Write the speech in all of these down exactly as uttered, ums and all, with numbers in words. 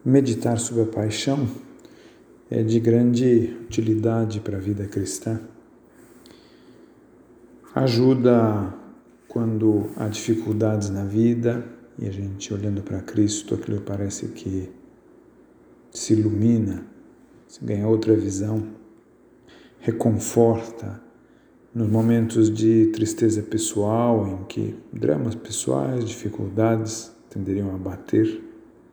Meditar sobre a paixão é de grande utilidade para a vida cristã. Ajuda quando há dificuldades na vida e a gente olhando para Cristo, aquilo parece que se ilumina, se ganha outra visão. Reconforta nos momentos de tristeza pessoal, em que dramas pessoais, dificuldades tenderiam a bater.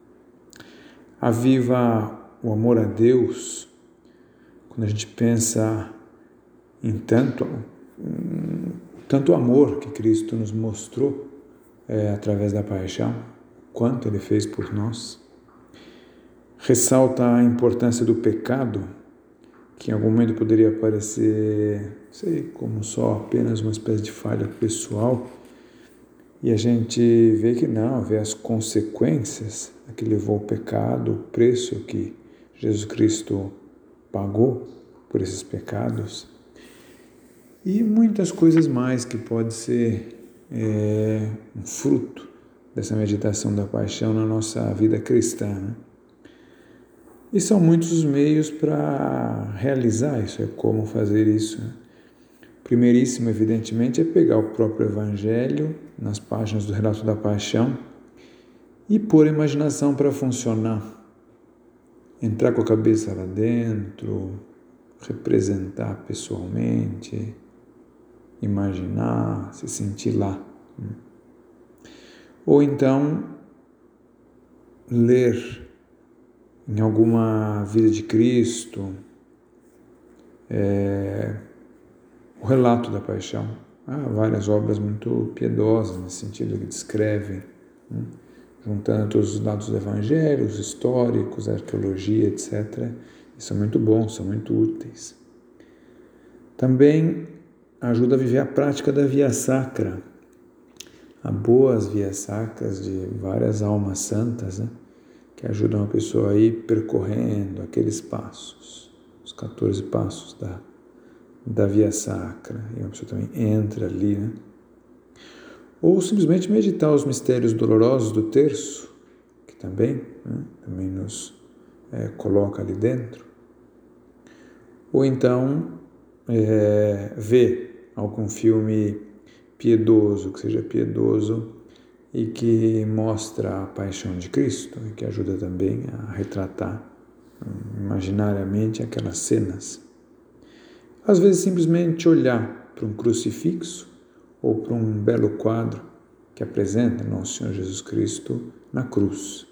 Aviva o amor a Deus, quando a gente pensa em tanto, tanto amor que Cristo nos mostrou é, através da paixão, quanto Ele fez por nós. Ressalta a importância do pecado, que em algum momento poderia parecer, sei, como só apenas uma espécie de falha pessoal, e a gente vê que não, vê as consequências que levou o pecado, o preço que Jesus Cristo pagou por esses pecados, e muitas coisas mais que pode ser é, um fruto dessa meditação da paixão na nossa vida cristã, né? E são muitos os meios para realizar isso, é como fazer isso. Primeiríssimo, evidentemente, é pegar o próprio Evangelho nas páginas do Relato da Paixão e pôr a imaginação para funcionar. Entrar com a cabeça lá dentro, representar pessoalmente, imaginar, se sentir lá. Ou então, ler em alguma vida de Cristo, é, o relato da paixão. Há várias obras muito piedosas nesse sentido que descrevem, né, juntando todos os dados do Evangelho, os históricos, a arqueologia, etcétera. E são muito bons, são muito úteis. Também ajuda a viver a prática da via sacra. Há boas vias sacras de várias almas santas, né, que ajudam a pessoa a ir percorrendo aqueles passos, os quatorze passos da, da via sacra, e a pessoa também entra ali, né? Ou simplesmente meditar os mistérios dolorosos do terço, que também, né, também nos é, coloca ali dentro. Ou então é, ver algum filme piedoso, que seja piedoso, e que mostra a paixão de Cristo e que ajuda também a retratar imaginariamente aquelas cenas. Às vezes simplesmente olhar para um crucifixo ou para um belo quadro que apresenta Nosso Senhor Jesus Cristo na cruz